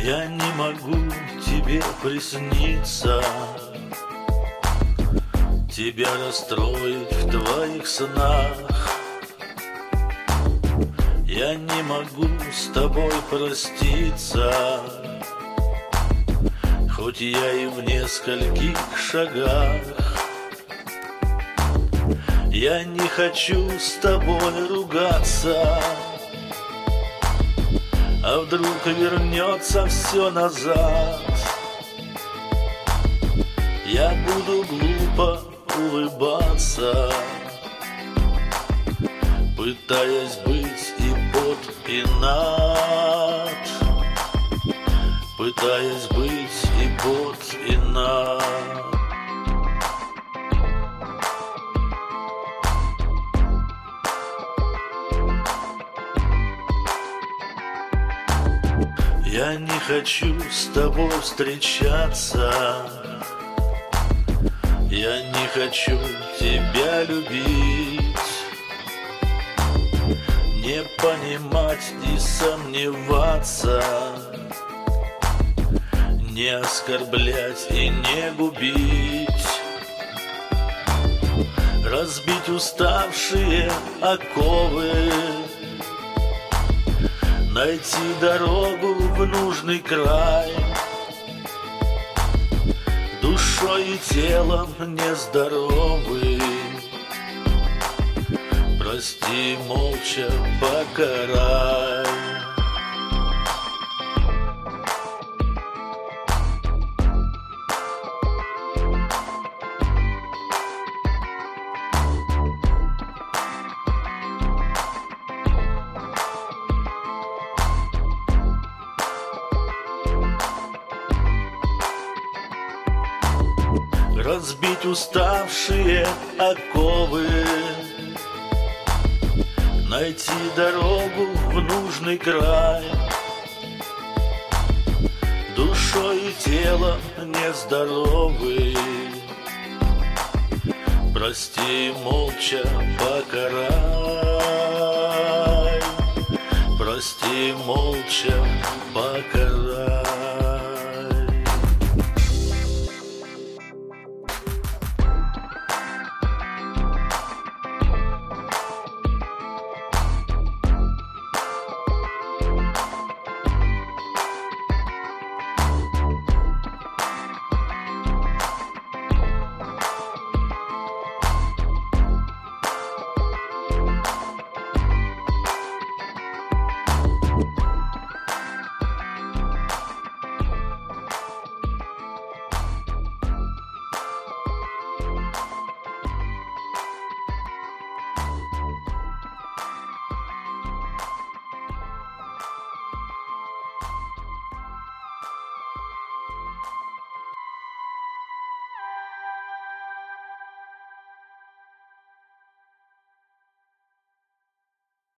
Я не могу тебе присниться, тебя расстроить в твоих снах. Я не могу с тобой проститься, хоть я и в нескольких шагах. Я не хочу с тобой ругаться, а вдруг вернется все назад. Я буду глупо улыбаться, пытаясь быть и под, и над, пытаясь быть и под, и над. Я не хочу с тобой встречаться, я не хочу тебя любить, не понимать и сомневаться, не оскорблять и не губить, разбить уставшие оковы, найти дорогу в нужный край, душой и телом нездоровый. Прости, молча покарай. Разбить уставшие оковы, найти дорогу в нужный край, душой и телом нездоровый. Прости, молча покарай. Прости, молча покарай.